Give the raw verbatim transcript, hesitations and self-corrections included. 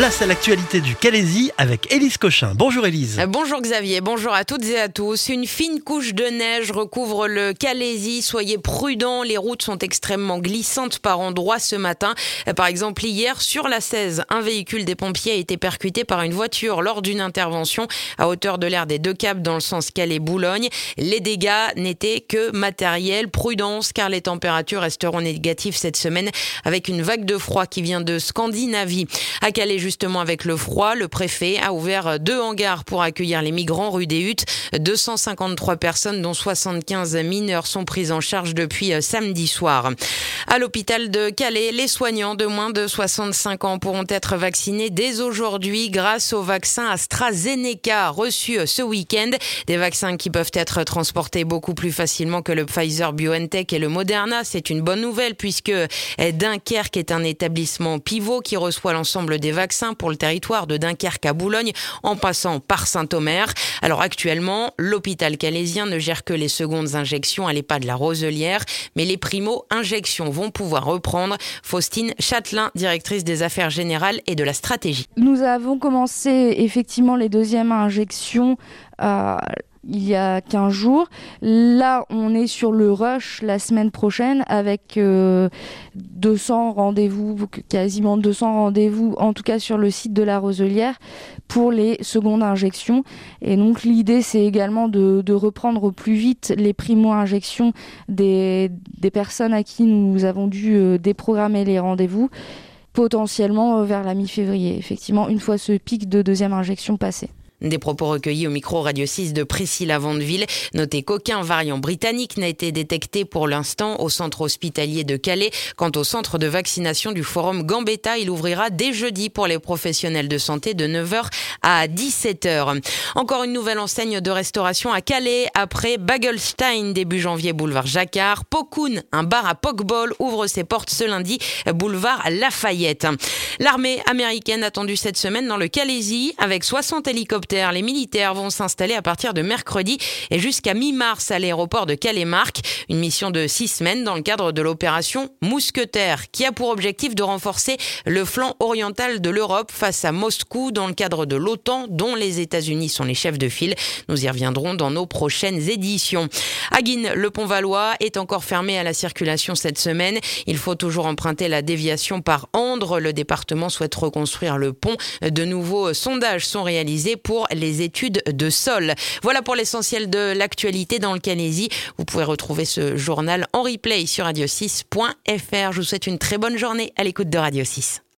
Place à l'actualité du Calaisis avec Élise Cochin. Bonjour Élise. Bonjour Xavier, bonjour à toutes et à tous. Une fine couche de neige recouvre le Calaisis. Soyez prudents, les routes sont extrêmement glissantes par endroits ce matin. Par exemple, hier, sur la seize, un véhicule des pompiers a été percuté par une voiture lors d'une intervention à hauteur de l'aire des Deux Caps dans le sens Calais-Boulogne. Les dégâts n'étaient que matériels. Prudence, car les températures resteront négatives cette semaine avec une vague de froid qui vient de Scandinavie. À Calais, justement, avec le froid, le préfet a ouvert deux hangars pour accueillir les migrants rue des Huttes. deux cent cinquante-trois personnes, dont soixante-quinze mineurs, sont prises en charge depuis samedi soir. À l'hôpital de Calais, les soignants de moins de soixante-cinq ans pourront être vaccinés dès aujourd'hui grâce au vaccin AstraZeneca reçu ce week-end. Des vaccins qui peuvent être transportés beaucoup plus facilement que le Pfizer-BioNTech et le Moderna. C'est une bonne nouvelle puisque Dunkerque est un établissement pivot qui reçoit l'ensemble des vaccins pour le territoire de Dunkerque à Boulogne en passant par Saint-Omer. Alors actuellement, l'hôpital calaisien ne gère que les secondes injections à l'EHPAD de la Roselière, mais les primo-injections vont pouvoir reprendre. Faustine Châtelain, directrice des affaires générales et de la stratégie. Nous avons commencé effectivement les deuxièmes injections euh, il y a quinze jours. Là, on est sur le rush la semaine prochaine avec euh, deux cents rendez-vous, quasiment deux cents rendez-vous, en tout cas sur le site de la Roselière, pour les secondes injections. Et donc, l'idée, c'est également de, de reprendre au plus vite les primo-injections des, des personnes à qui nous avons dû euh, déprogrammer les rendez-vous, potentiellement euh, vers la mi-février, effectivement, une fois ce pic de deuxième injection passé. Des propos recueillis au micro Radio six de Priscilla Vandeville. Notez qu'aucun variant britannique n'a été détecté pour l'instant au centre hospitalier de Calais. Quant au centre de vaccination du Forum Gambetta, il ouvrira dès jeudi pour les professionnels de santé de neuf heures à dix-sept heures. Encore une nouvelle enseigne de restauration à Calais après Bagelstein début janvier boulevard Jacquard. Pokoun, un bar à pokeball, ouvre ses portes ce lundi boulevard Lafayette. L'armée américaine attendue cette semaine dans le Calaisis avec soixante hélicoptères. Les militaires vont s'installer à partir de mercredi et jusqu'à mi-mars à l'aéroport de Calais-Marc. Une mission de six semaines dans le cadre de l'opération Mousquetaire qui a pour objectif de renforcer le flanc oriental de l'Europe face à Moscou dans le cadre de l'OTAN dont les États-Unis sont les chefs de file. Nous y reviendrons dans nos prochaines éditions. À Guînes, le pont Valois est encore fermé à la circulation cette semaine. Il faut toujours emprunter la déviation par Andres. Le département souhaite reconstruire le pont. De nouveaux sondages sont réalisés pour les études de sol. Voilà pour l'essentiel de l'actualité dans le Calaisis. Vous pouvez retrouver ce journal en replay sur radio six point f r. Je vous souhaite une très bonne journée à l'écoute de Radio six.